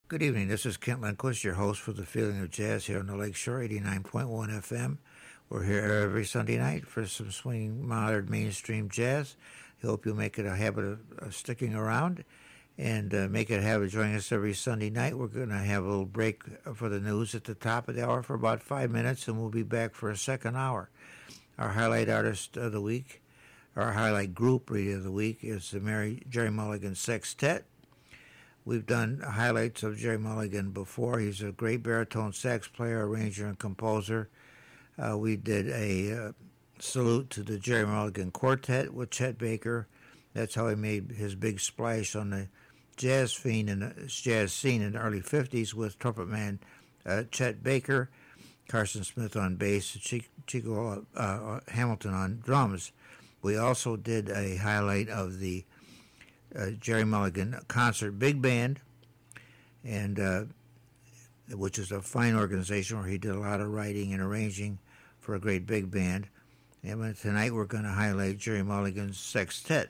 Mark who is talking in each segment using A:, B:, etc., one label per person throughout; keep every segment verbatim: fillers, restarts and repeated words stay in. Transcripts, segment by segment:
A: Good evening. This is Kent Lindquist, your host for the Feeling of Jazz here on the Lakeshore, eighty-nine point one F M. We're here every Sunday night for some swinging, modern, mainstream jazz. I hope you'll make it a habit of, of sticking around and uh, make it a habit of joining us every Sunday night. We're going to have a little break for the news at the top of the hour for about five minutes, and we'll be back for a second hour. Our highlight artist of the week, our highlight group really of the week, is the Mary, Jerry Mulligan Sextet. We've done highlights of Jerry Mulligan before. He's a great baritone sax player, arranger, and composer. Uh, we did a uh, salute to the Jerry Mulligan Quartet with Chet Baker. That's how he made his big splash on the jazz scene in the jazz scene in the early fifties with trumpet man uh, Chet Baker, Carson Smith on bass, and Chico uh, Hamilton on drums. We also did a highlight of the uh, Jerry Mulligan Concert Big Band, and uh, which is a fine organization where he did a lot of writing and arranging for a great big band. And tonight we're going to highlight Jerry Mulligan's Sextet.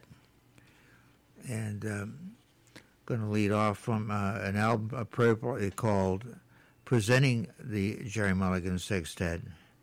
A: And um, going to lead off from uh, an album appropriately called Presenting the Jerry Mulligan Sextet.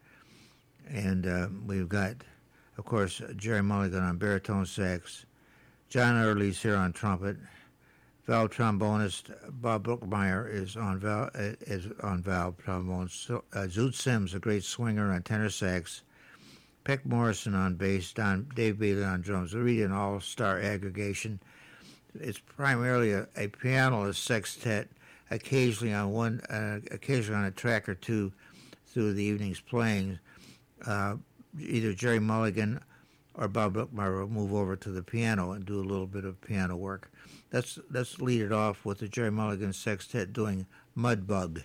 A: And uh, we've got, of course, Jerry Mulligan on baritone sax, John Early's here on trumpet, valve trombonist Bob Brookmeyer is on valve, is on valve trombone. So, uh, Zoot Sims, a great swinger on tenor sax, Peck Morrison on bass, Don Dave Bailey on drums. We're really an all-star aggregation. It's primarily a, a pianist sextet, occasionally on one, uh, occasionally on a track or two through the evening's playing. Uh, either Jerry Mulligan or Bob Brookmeyer will move over to the piano and do a little bit of piano work. Let's let's lead it off with the Jerry Mulligan Sextet doing Mudbug.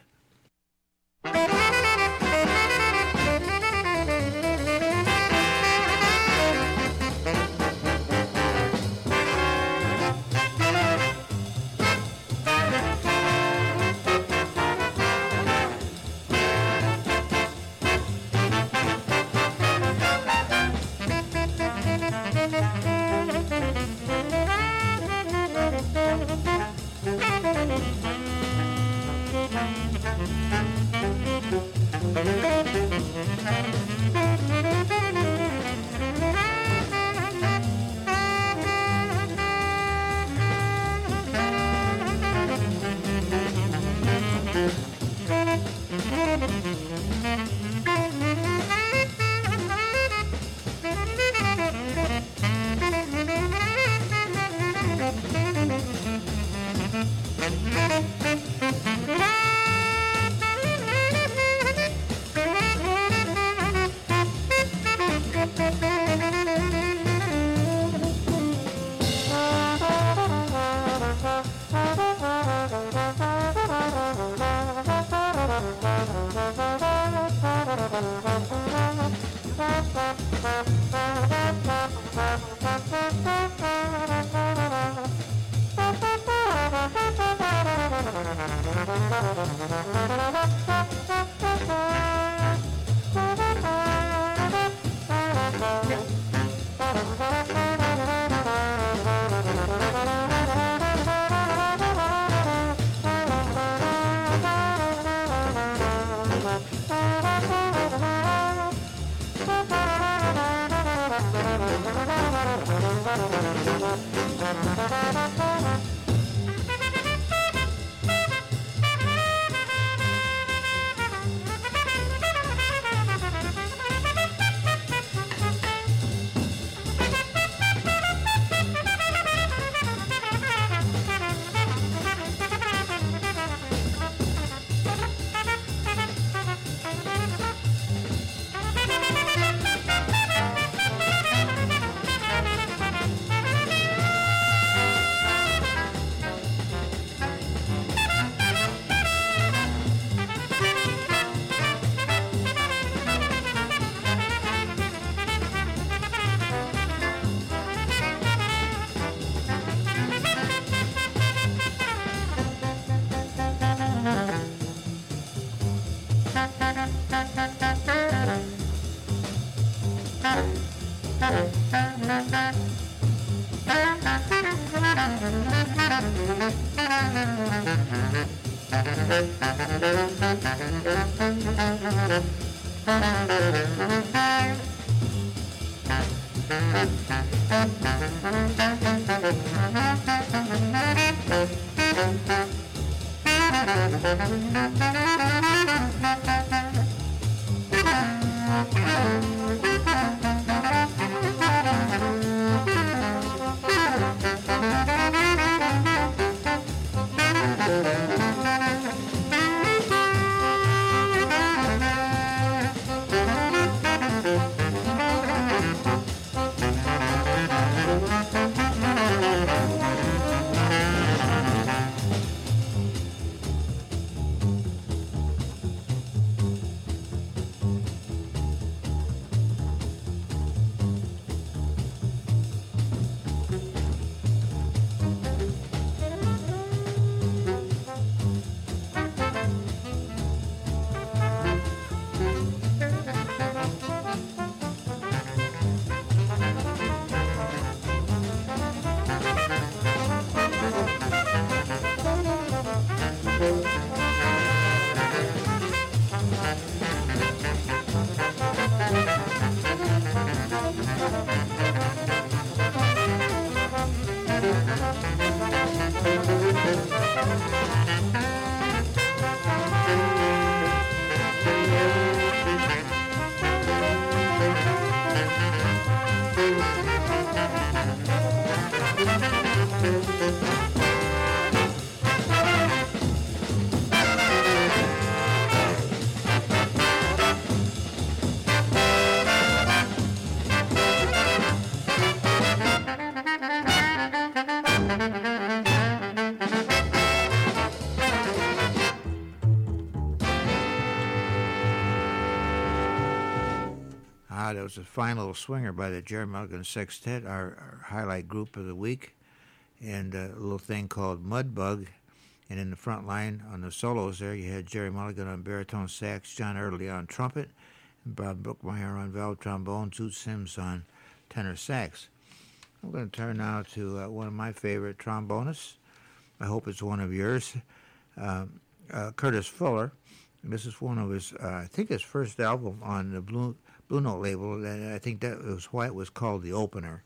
A: Ah, that was a fine little swinger by the Jerry Mulligan Sextet, our, our highlight group of the week, and a little thing called Mudbug. And in the front line on the solos there, you had Jerry Mulligan on baritone sax, John Early on trumpet, and Bob Brookmeyer on valve trombone, Zoot Sims on tenor sax. I'm going to turn now to uh, one of my favorite trombonists. I hope it's one of yours, uh, uh, Curtis Fuller. And this is one of his, uh, I think his first album on the Blue Blue Note label, and I think that was why it was called The Opener.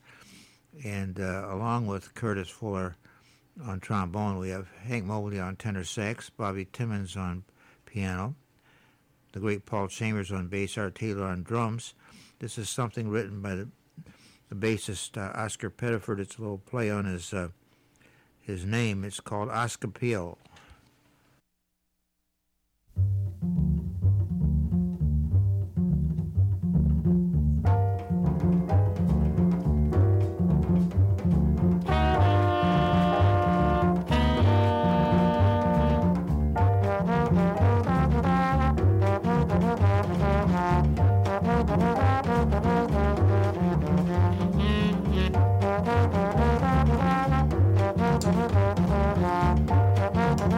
A: And uh, along with Curtis Fuller on trombone, we have Hank Mobley on tenor sax, Bobby Timmons on piano, the great Paul Chambers on bass, Art Taylor on drums. This is something written by the, the bassist uh, Oscar Pettiford. It's a little play on his uh, his name. It's called Oscapio.
B: Thank you.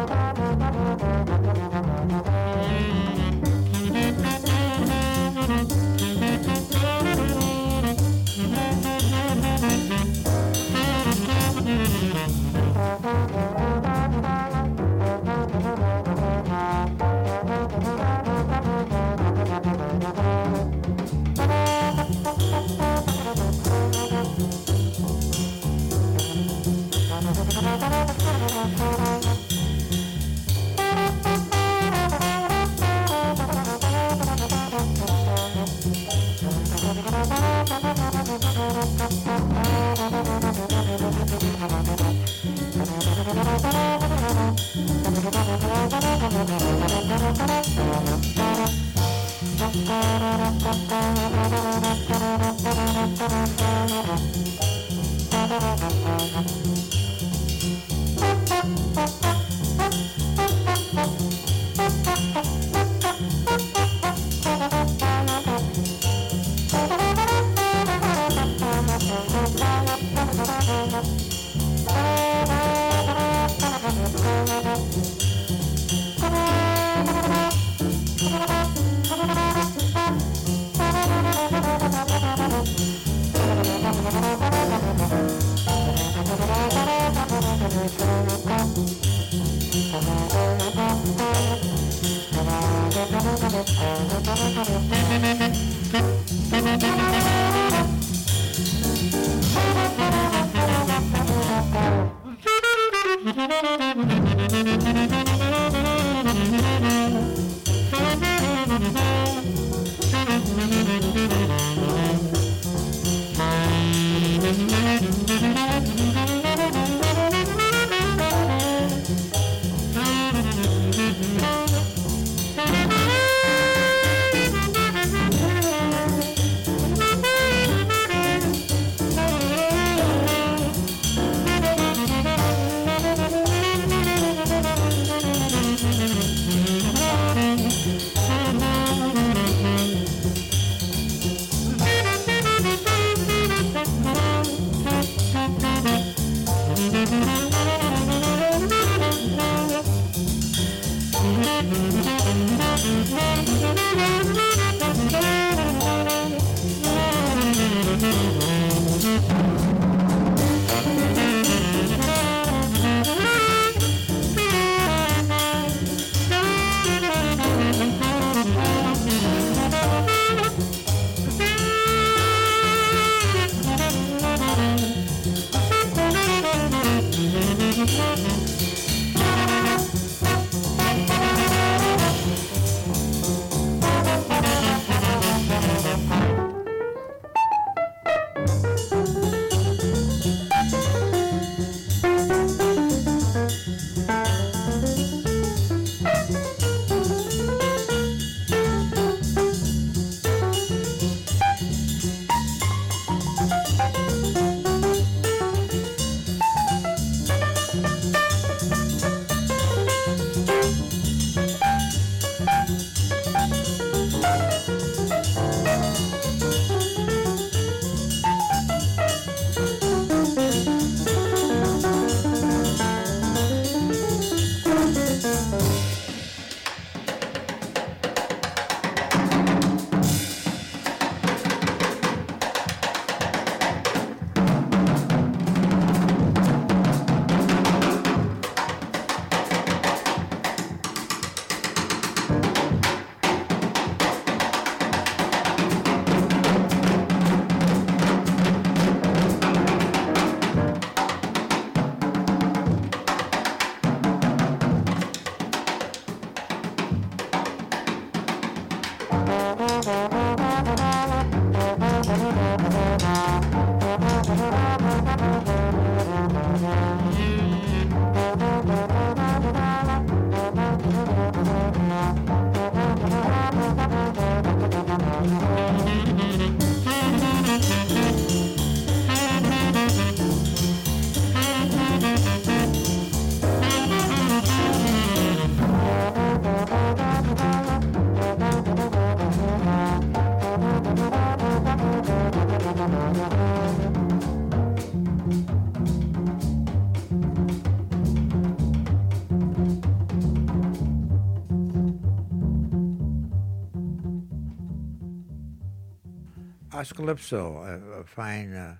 A: Calypso, a, a fine, uh,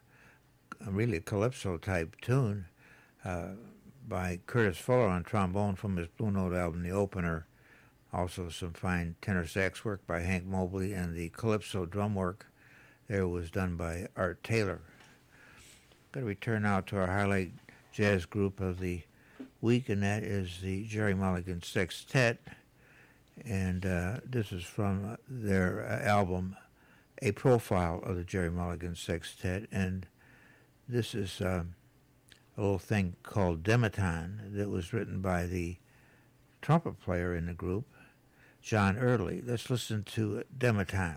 A: a really calypso type tune uh, by Curtis Fuller on trombone from his Blue Note album, The Opener. Also some fine tenor sax work by Hank Mobley, and the calypso drum work there was done by Art Taylor. Going to return now to our highlight jazz group of the week, and that is the Jerry Mulligan Sextet, and uh, this is from their uh, album A Profile of the Jerry Mulligan Sextet, and this is uh, a little thing called Dematon that was written by the trumpet player in the group, John Early. Let's listen to Dematon.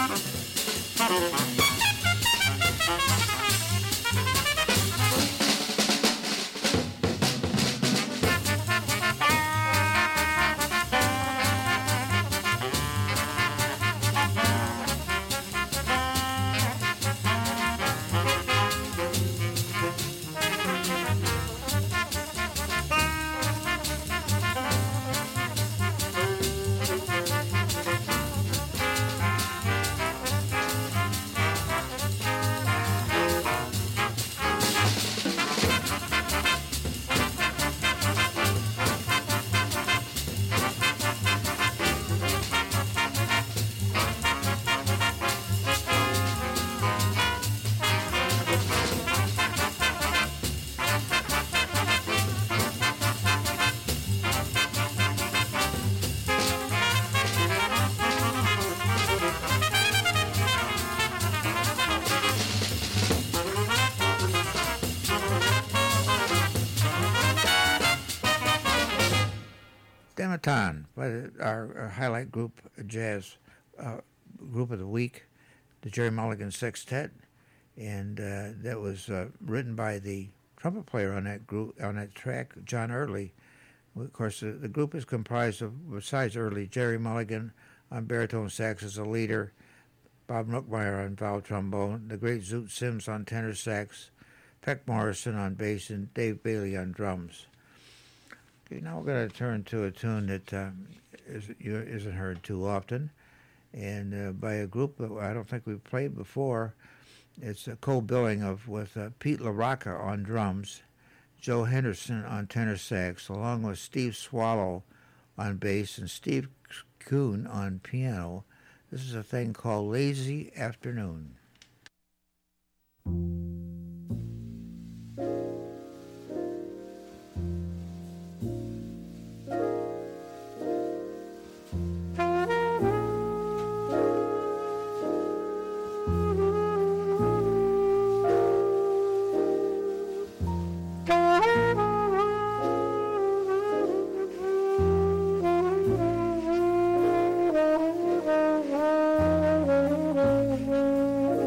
A: Dematon, by the, our, our highlight group, jazz uh, group of the week, the Jerry Mulligan Sextet, and uh, that was uh, written by the trumpet player on that group on that track, John Early. Of course, the, the group is comprised of, besides Early, Jerry Mulligan on baritone sax as a leader, Bob Nookmeyer on valve trombone, the great Zoot Sims on tenor sax, Peck Morrison on bass, and Dave Bailey on drums. Okay, now we're going to turn to a tune that um, is, isn't heard too often, and uh, by a group that I don't think we've played before. It's a co-billing of with uh, Pete LaRocca on drums, Joe Henderson on tenor sax, along with Steve Swallow on bass and Steve Kuhn on piano. This is a thing called Lazy Afternoon.
B: Thank you.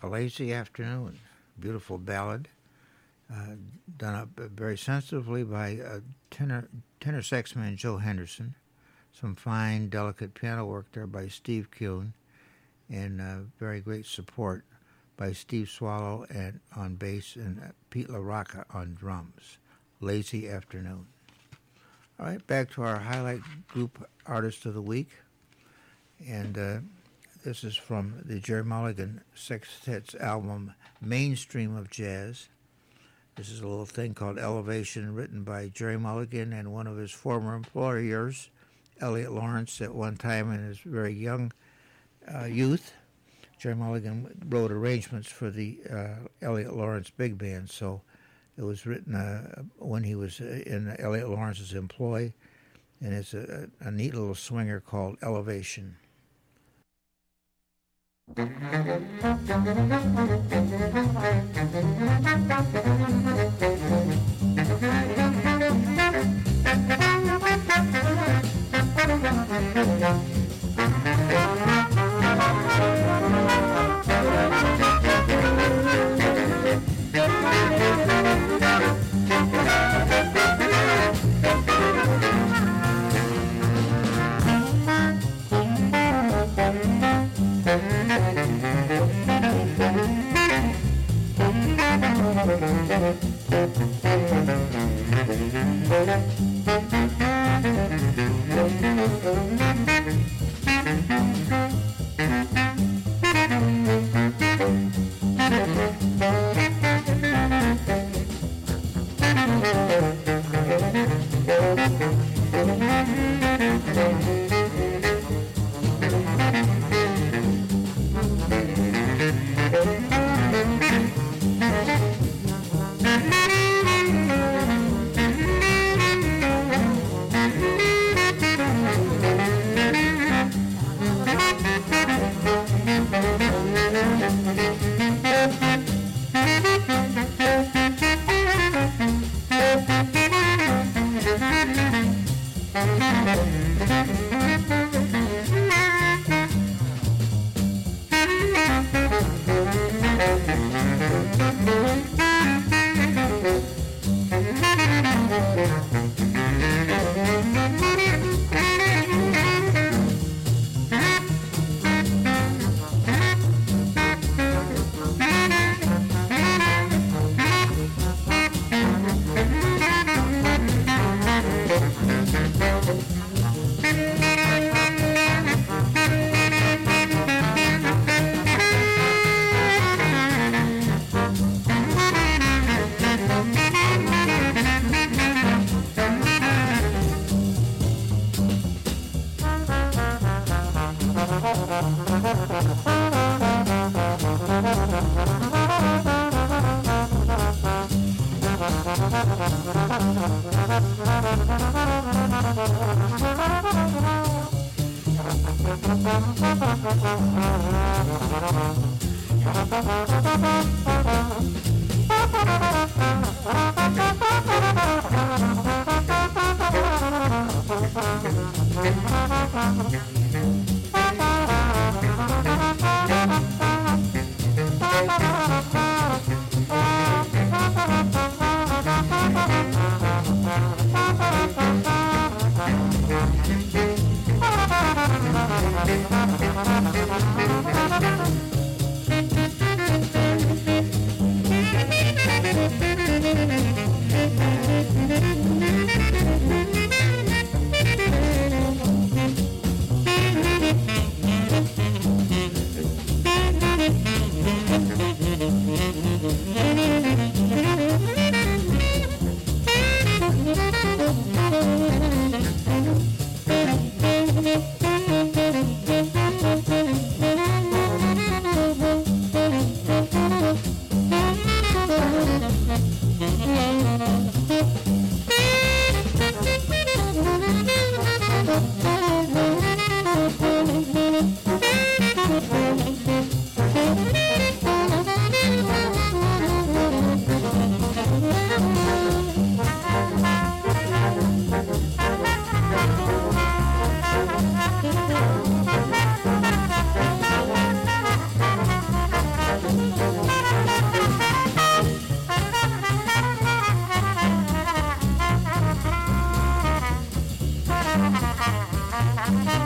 A: A Lazy Afternoon, beautiful ballad, uh, done up very sensitively by uh, tenor, tenor saxman Joe Henderson. Some fine, delicate piano work there by Steve Kuhn, and uh, very great support by Steve Swallow and on bass and uh, Pete LaRocca on drums. Lazy Afternoon. All right, back to our highlight group artist of the week, and uh, this is from the Gerry Mulligan Sextet's album Mainstream of Jazz. This is a little thing called Elevation, written by Gerry Mulligan and one of his former employers, Elliot Lawrence. At one time in his very young uh, youth, Gerry Mulligan wrote arrangements for the uh, Elliot Lawrence Big Band, so it was written uh, when he was in Elliot Lawrence's employ, and it's a, a neat little swinger called Elevation.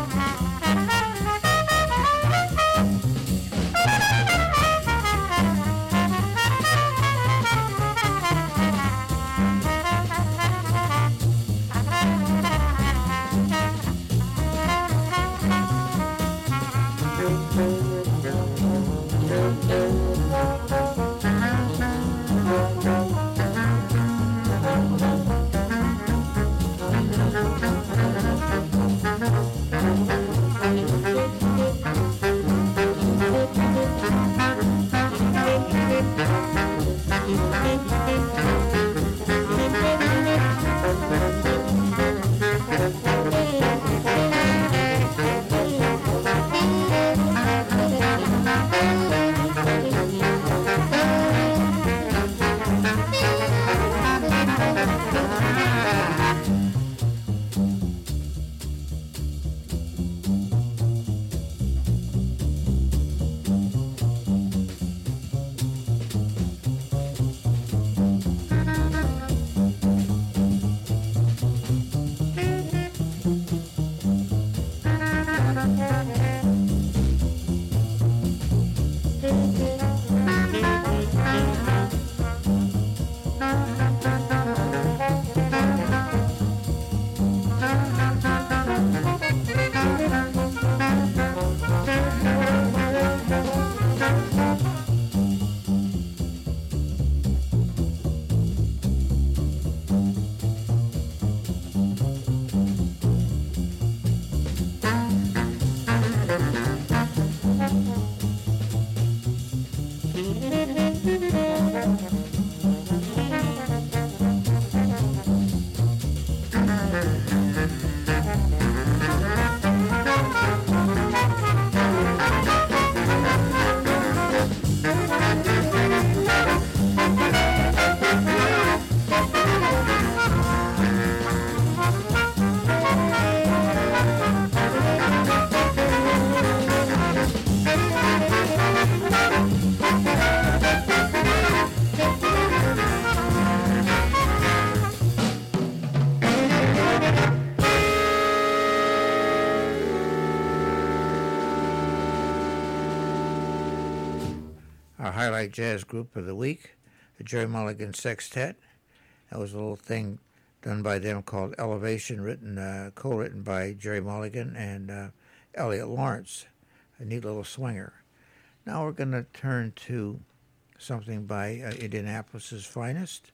A: Our highlight jazz group of the week, the Jerry Mulligan Sextet. That was a little thing done by them called Elevation, written, uh, co-written by Jerry Mulligan and uh, Elliot Lawrence, a neat little swinger. Now we're going to turn to something by uh, Indianapolis's finest,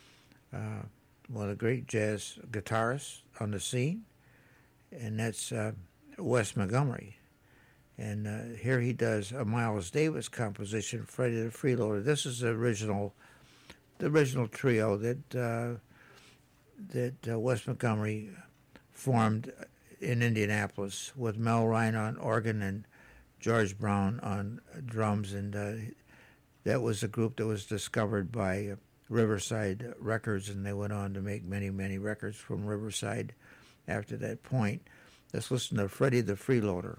A: uh, one of the great jazz guitarists on the scene, and that's uh, Wes Montgomery. And uh, here he does a Miles Davis composition, Freddie the Freeloader. This is the original, the original trio that uh, that uh, Wes Montgomery formed in Indianapolis with Mel Ryan on organ and George Brown on drums. And uh, that was a group that was discovered by uh, Riverside Records, and they went on to make many, many records from Riverside after that point. Let's listen to Freddie the Freeloader.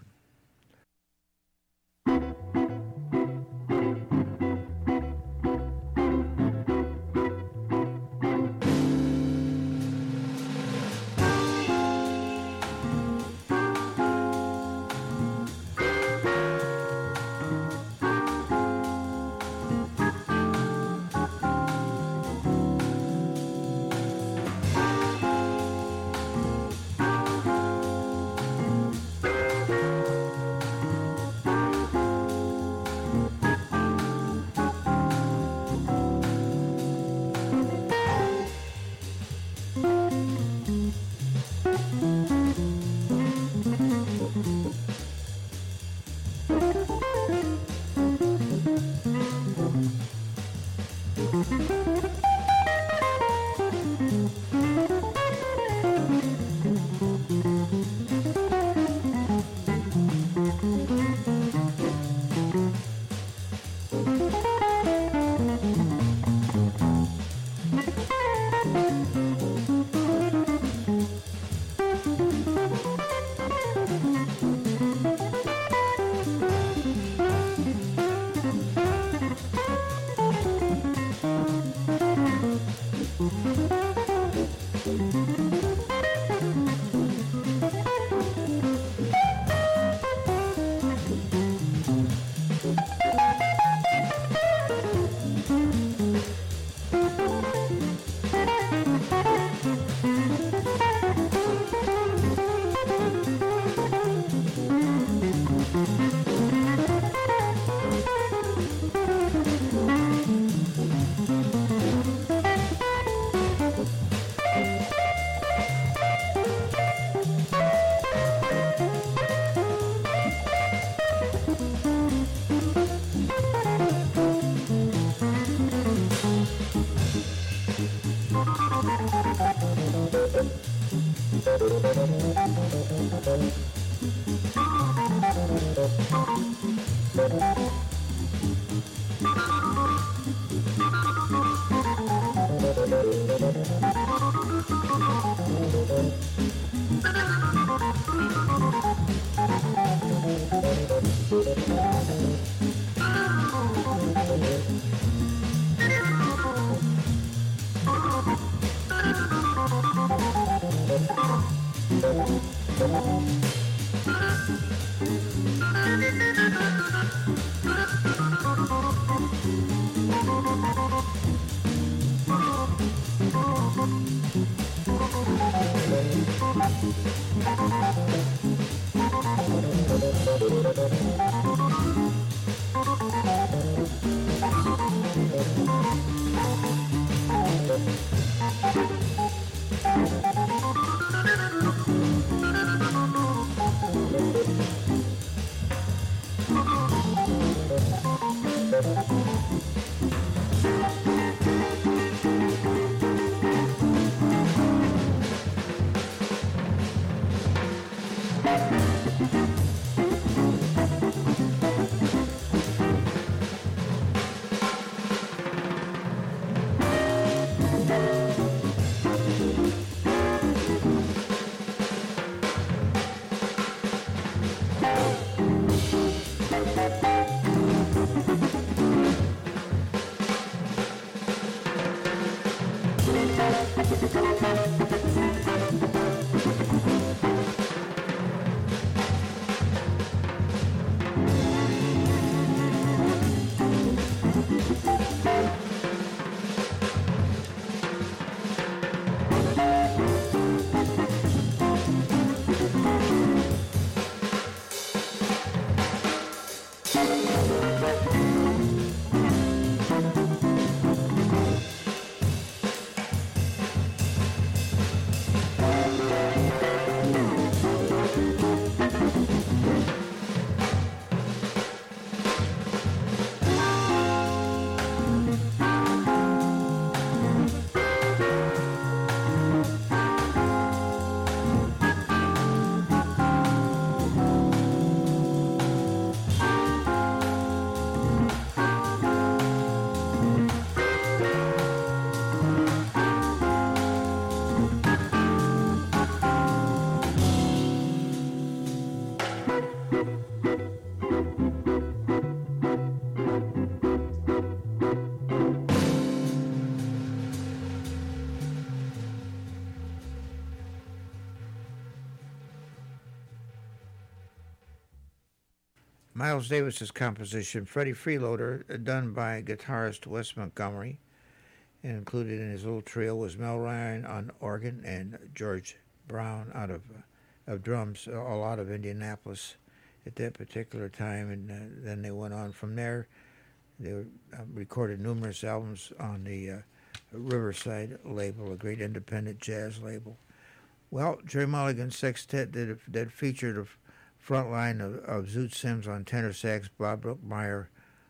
A: Miles Davis's composition, Freddie Freeloader, done by guitarist Wes Montgomery, and included in his little trio was Mel Ryan on organ and George Brown out of of drums, all out of Indianapolis at that particular time, and uh, then they went on from there. They uh, recorded numerous albums on the uh, Riverside label, a great independent jazz label. Well, Jerry Mulligan's sextet that, that featured a front line of, of Zoot Sims on tenor sax, Bob Brookmeyer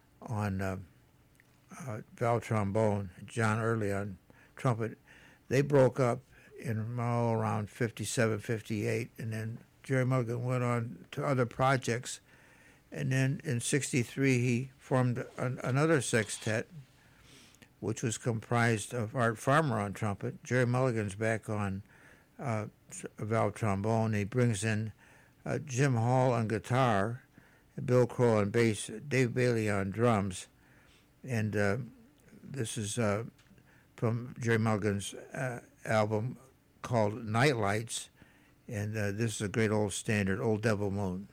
A: on uh, uh, valve trombone, John Early on trumpet. They broke up in all around fifty-seven, fifty-eight, and then Jerry Mulligan went on to other projects. And then in sixty-three, he formed an, another sextet, which was comprised of Art Farmer on trumpet. Jerry Mulligan's back on uh, valve trombone. He brings in uh, Jim Hall on guitar, Bill Crow on bass, Dave Bailey on drums. And uh, this is uh, from Jerry Mulligan's uh, album called Night Lights. And uh, this is a great old standard, Old Devil Moon.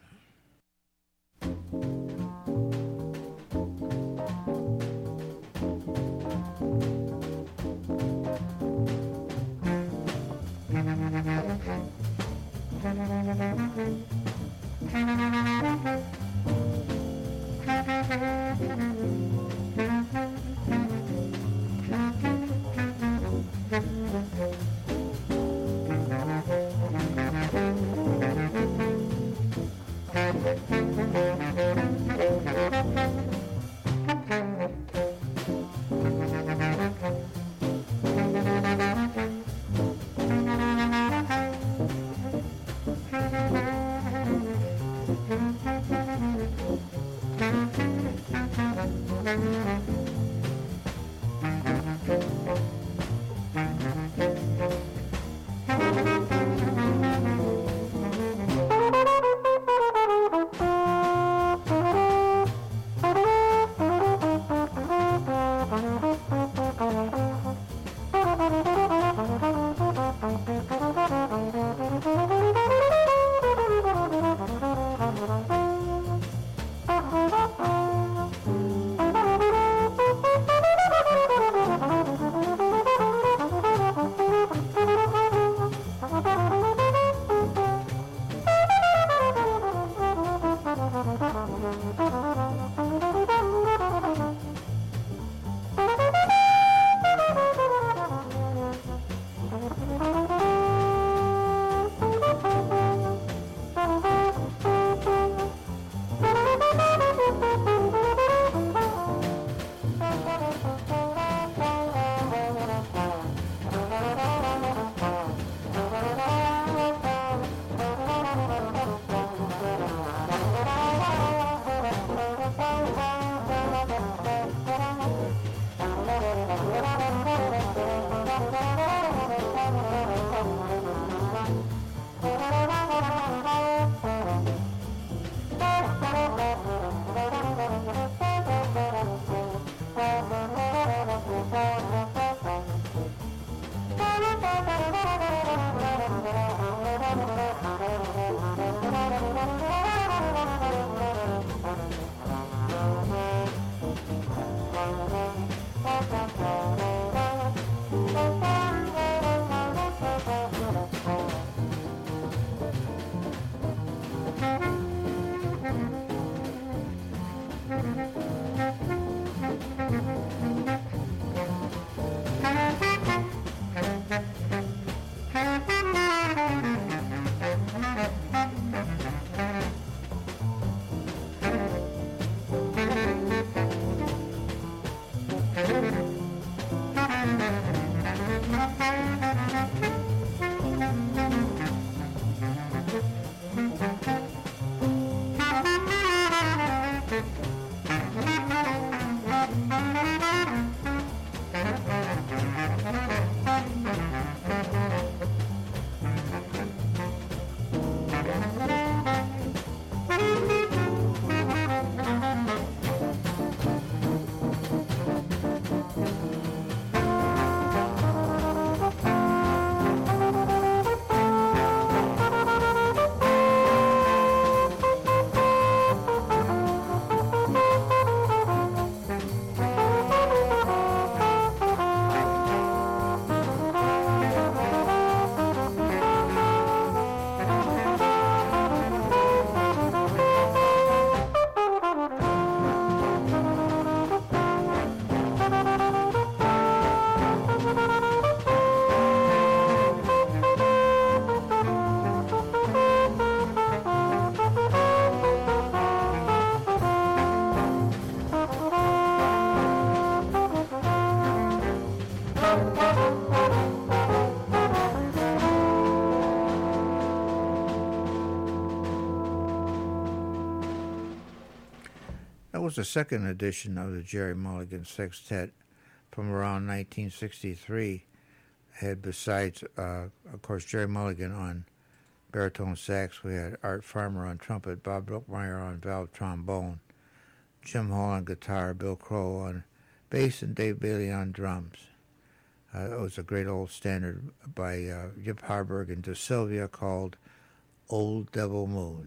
A: That was the second edition of the Gerry Mulligan Sextet from around nineteen sixty-three. Had besides, uh, of course, Gerry Mulligan on baritone sax, we had Art Farmer on trumpet, Bob Brookmeyer on valve trombone, Jim Hall on guitar, Bill Crow on bass, and Dave Bailey on drums. Uh, it was a great old standard by uh, Yip Harburg and De Sylvia called Old Devil Moon.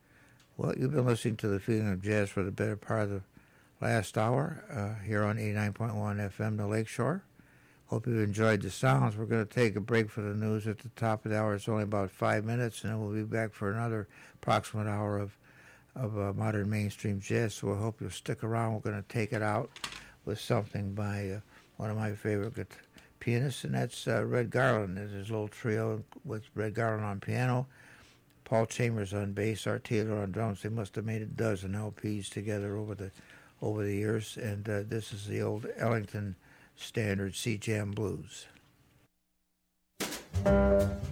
A: Well, you've been listening to The Feeling of Jazz for the better part of the last hour uh, here on eighty-nine point one F M, The Lakeshore. Hope you've enjoyed the sounds. We're going to take a break for the news at the top of the hour. It's only about five minutes, and then we'll be back for another approximate hour of, of uh, modern mainstream jazz. So I hope you'll stick around. We're going to take it out with something by uh, one of my favorite guitar pianists, and that's uh, Red Garland. There's his little trio with Red Garland on piano, Paul Chambers on bass, Art Taylor on drums. They must have made a dozen L Ps together over the over the years, and uh, this is the old Ellington standard Sea Jam Blues.